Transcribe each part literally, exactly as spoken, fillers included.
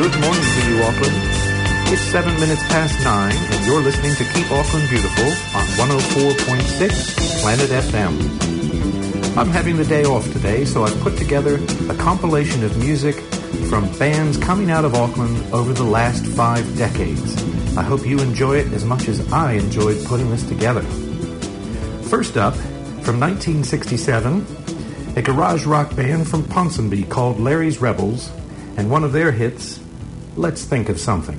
Good morning to you, Auckland. It's seven minutes past nine, and you're listening to Keep Auckland Beautiful on one oh four point six Planet F M. I'm having the day off today, so I've put together a compilation of music from bands coming out of Auckland over the last five decades. I hope you enjoy it as much as I enjoyed putting this together. First up, from nineteen sixty-seven, a garage rock band from Ponsonby called Larry's Rebels, and one of their hits, Let's Think of Something.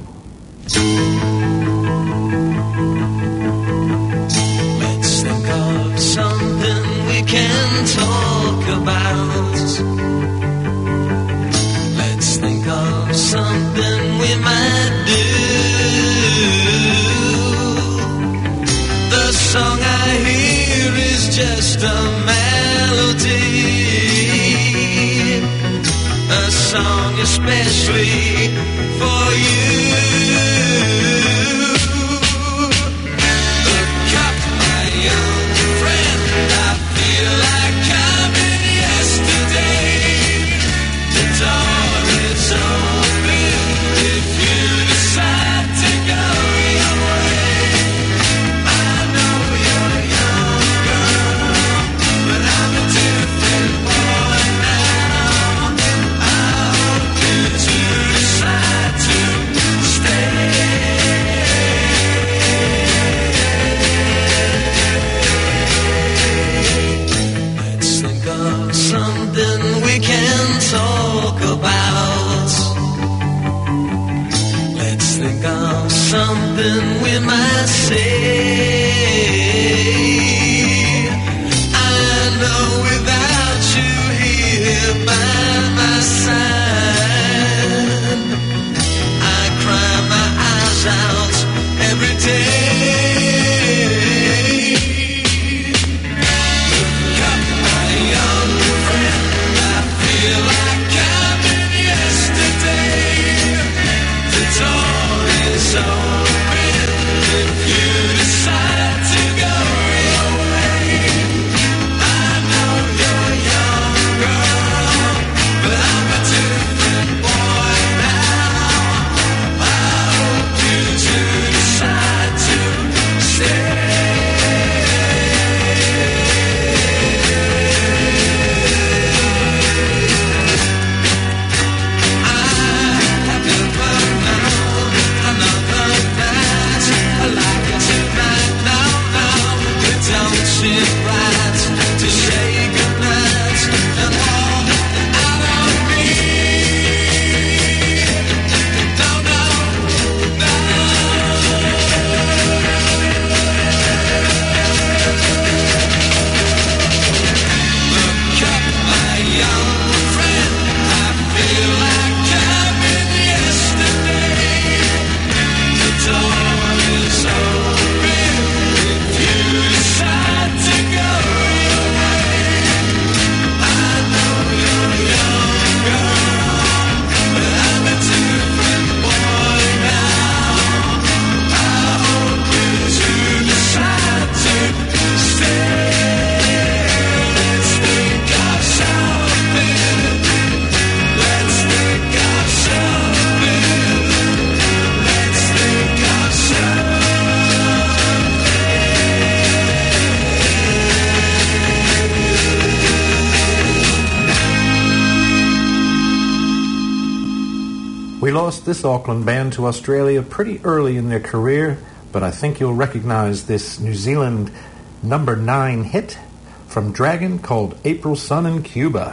Let's think of something we can talk about. Let's think of something we might do. The song I hear is just a melody, a song especially for you. Look up, my young friend, I feel like I'm in yesterday. The door is open if you decide to go your way. I know you're young, girl, but I'm a different boy now. I hope you do decide to stay. Let's think of something we can talk about. Let's think of something we might say. I know without you here by my side, I cry my eyes out every day. Look up, my young friend, I feel like I'm in yesterday. The door is open if you decide to go your way. I know you're young, girl, but I'm a different boy now. I hope you do decide to stay. I have never known another night like tonight. Now, now, it don't seem right to say goodnight and walk out on me. No, no, no. Look up, my young friend, I feel like I'm in yesterday. The door is open if you decide to go your way. I know you're young, girl, but I'm a different boy now. I hope you do decide to stay. Let's think of something. Let's think of something. Let's think of We lost this Auckland band to Australia pretty early in their career, but I think you'll recognize this New Zealand number nine hit from Dragon called April Sun in Cuba.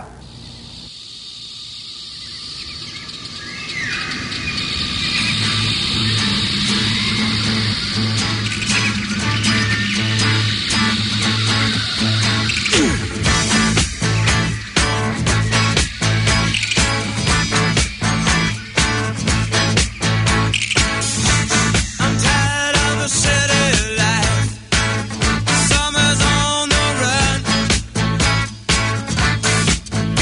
I'm tired of the city life. Summer's on the run.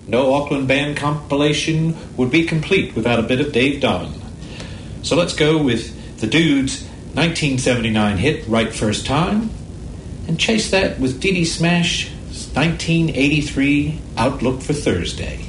No Auckland Band compilation would be complete without a bit of Dave Dobbin. So let's go with the Dudes' nineteen seventy-nine hit, Right First Time, and chase that with Dee Dee Smash's nineteen eighty-three Outlook for Thursday.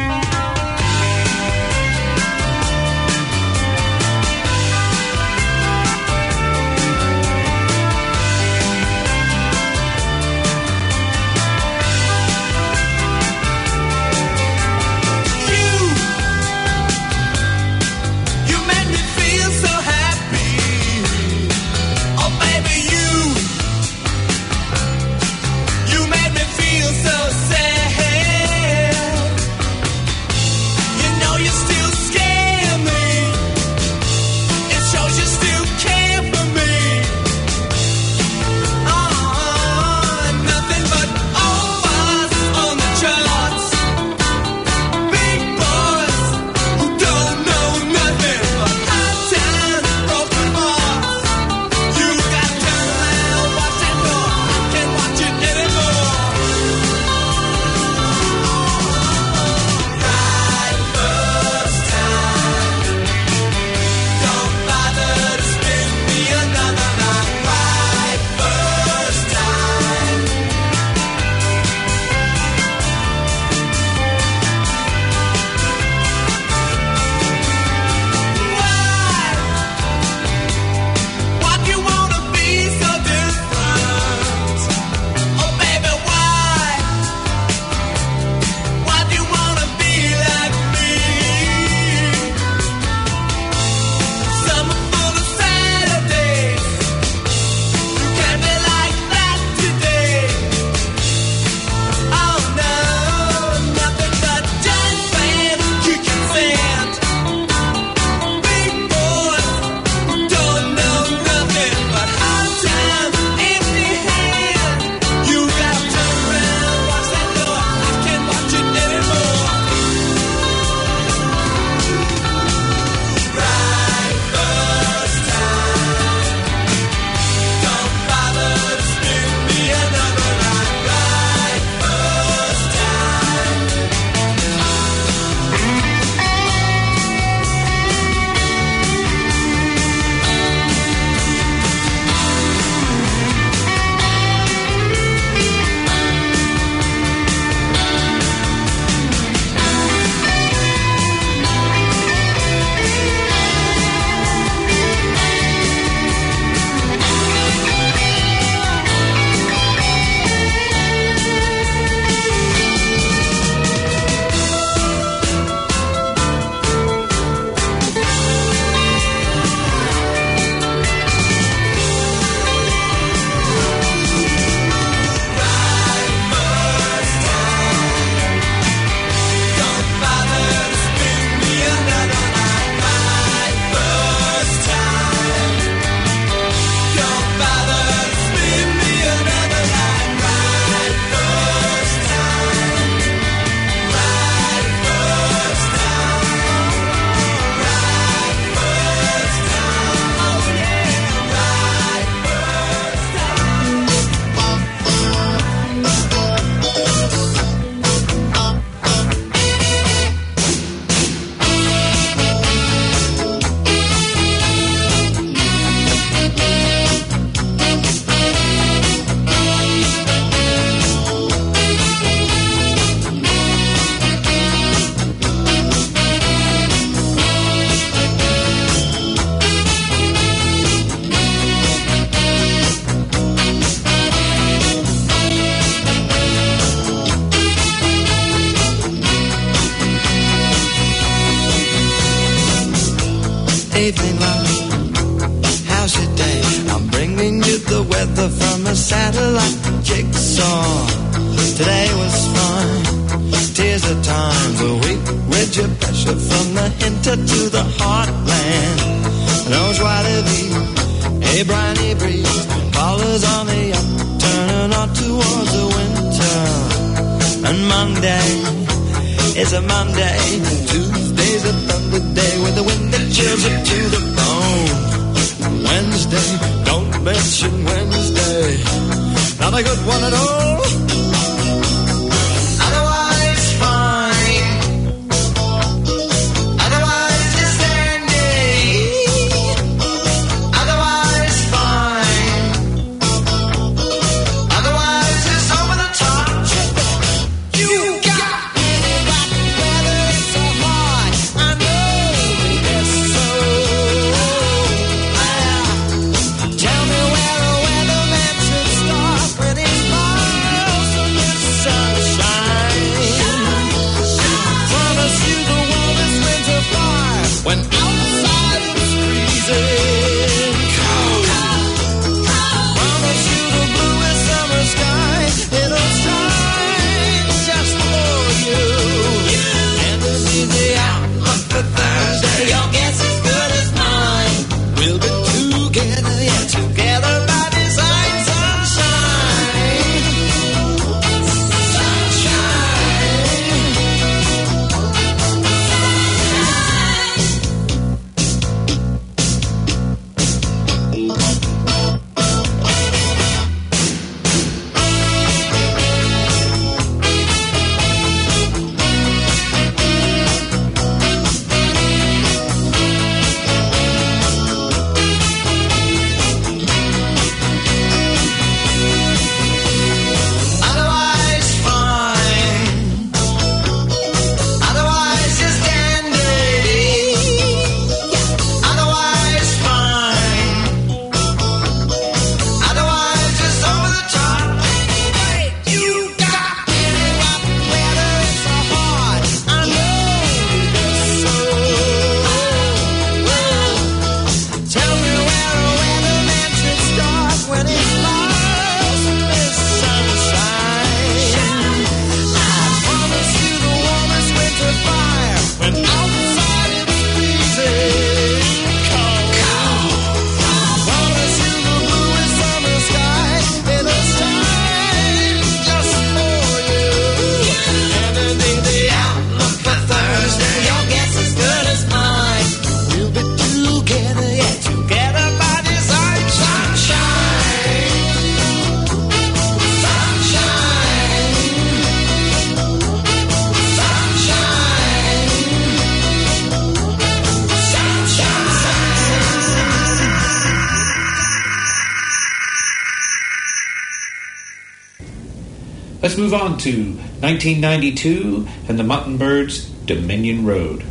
evening, love. How's your day? I'm bringing you the weather from a satellite jigsaw. Today was fine. Tears of times a week with your pressure from the hinter to the heartland. Those white a briny breeze follows on the up, turning on towards the winter. And Monday is a Monday. Tuesday's a thunder day with the wind that chills you to the bone. Wednesday, don't mention Wednesday. Not a good one at all. Otherwise fine. Let's move on to nineteen ninety-two and the Mutton Birds' Dominion Road.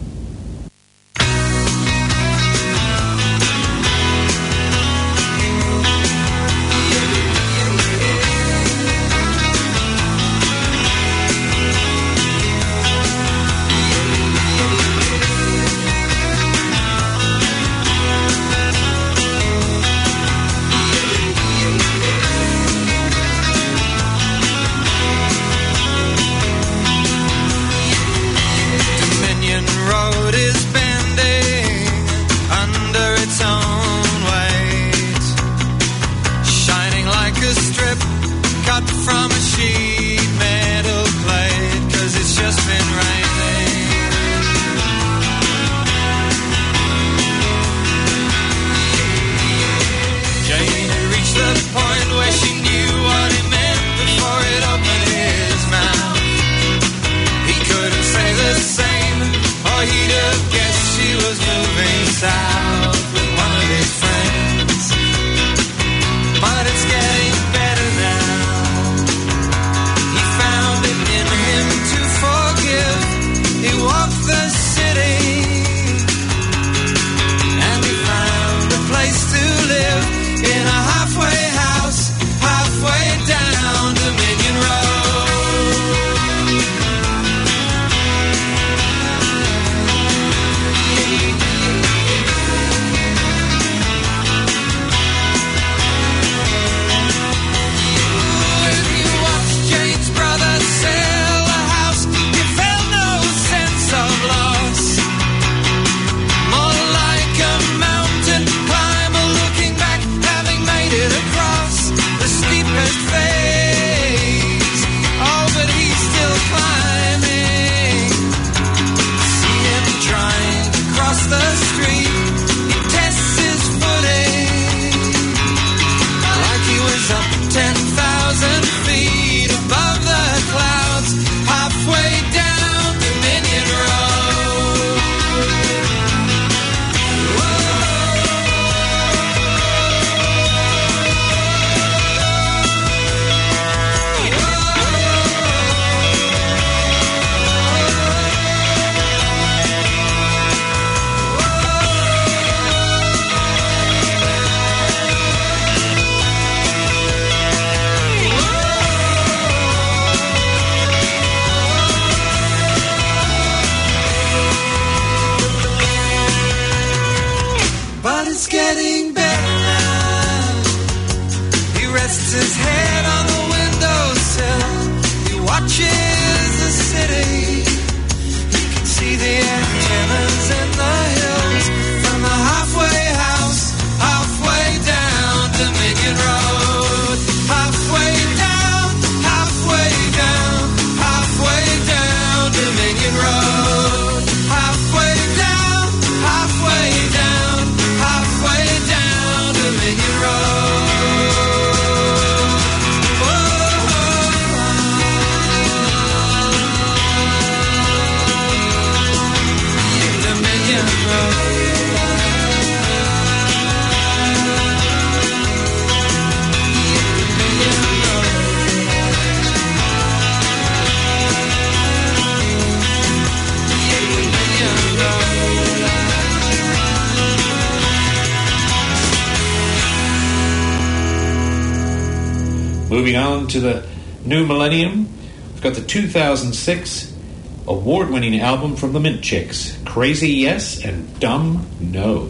Moving on to the new millennium, we've got the two thousand six award-winning album from the Mint Chicks, Crazy Yes and Dumb No.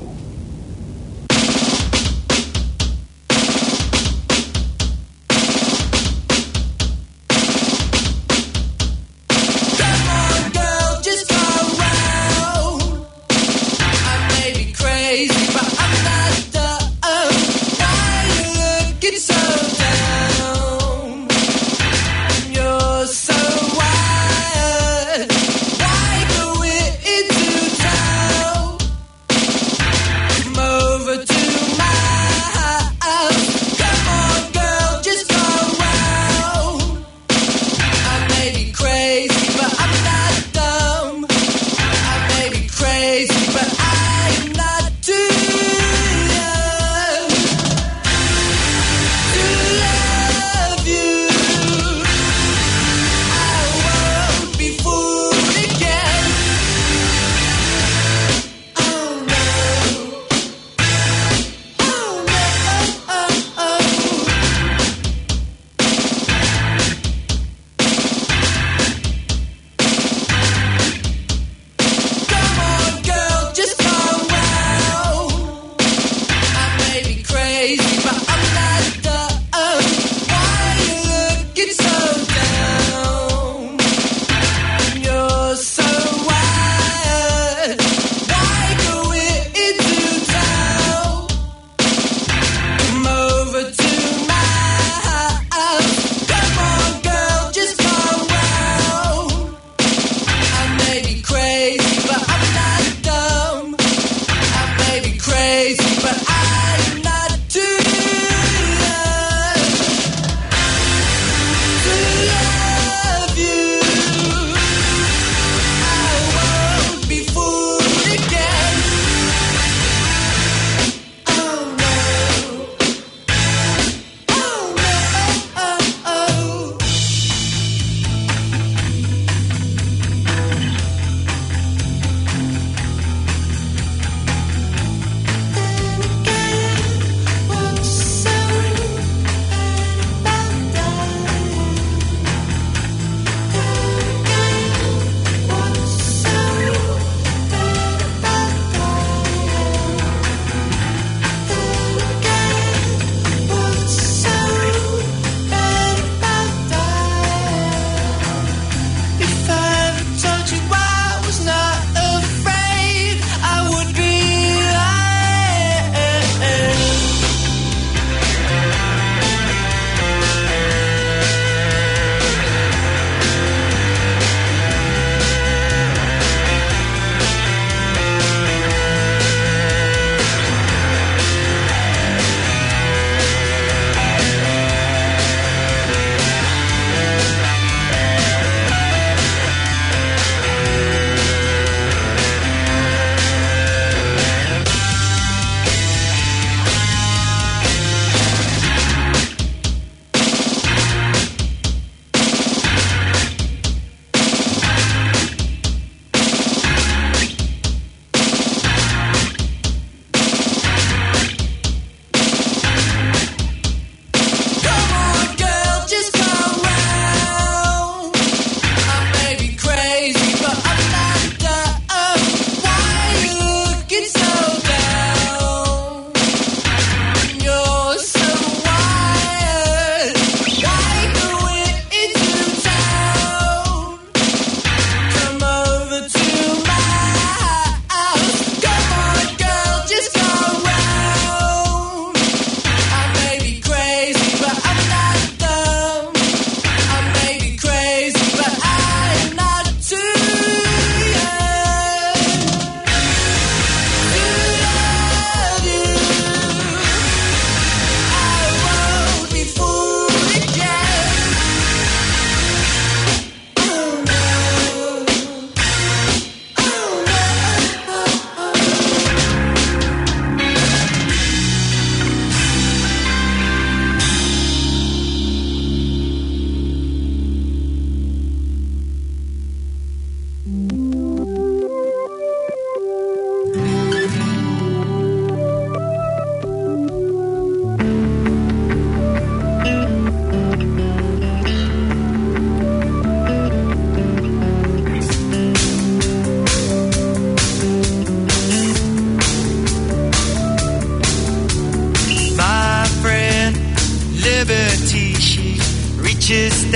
Why go into town?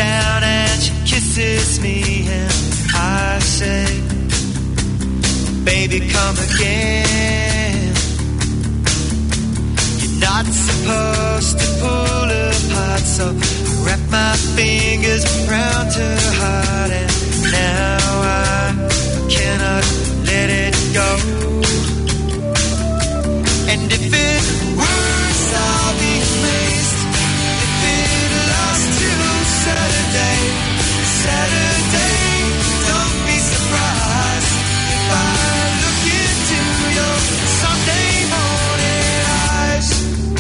down and she kisses me and I say, baby, come again. You're not supposed to pull apart, so I wrap my fingers around her heart, and now I cannot let it go. And if it works, I'll be amazed. If it lasts till Saturday, Saturday, don't be surprised if I look into your Sunday morning eyes.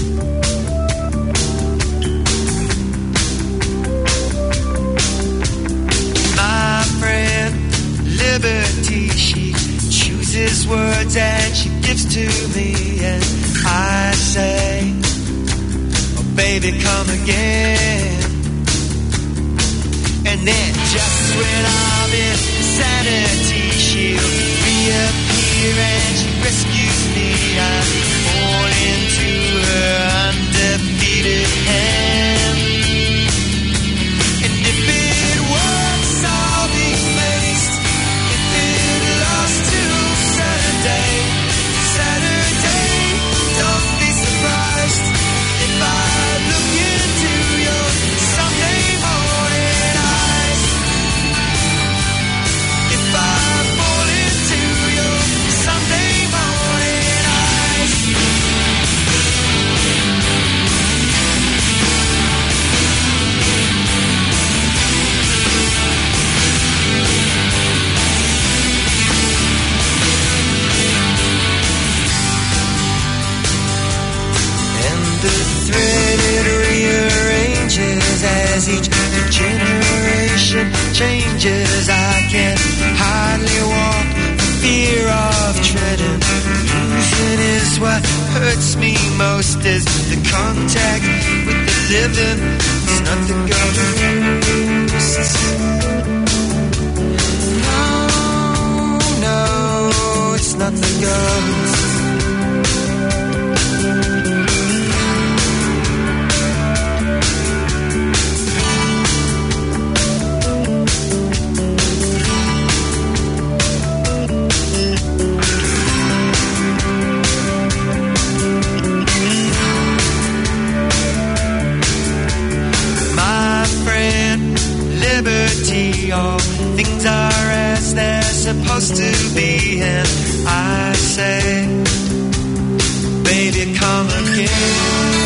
My friend, Liberty, she chooses words and she gives to me, and I say, oh baby, come again. And then just when I'm in sanity, she'll reappear and she rescues me. I fall into her undefeated hand. And if it works, I'll be amazed. If it lasts till Saturday, Saturday, don't be surprised if I look into your Sunday morning eyes. If I fall into your Sunday morning eyes. And the thread it rearranges as each generation changes. I can hardly walk for fear of treading. Losing is what hurts me most, is the contact with the living. It's not the ghosts. No, no, it's not the ghosts. Liberty, all things are as they're supposed to be, and I say, baby, come again.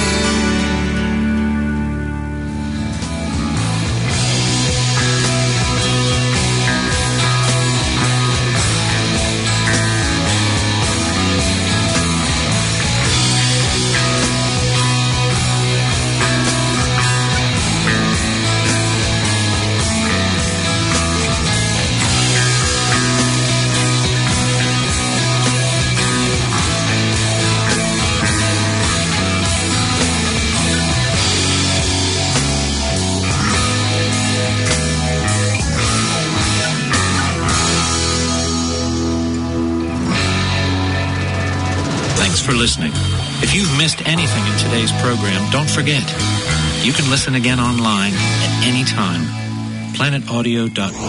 For listening. If you've missed anything in today's program, don't forget, you can listen again online at any time. planet audio dot org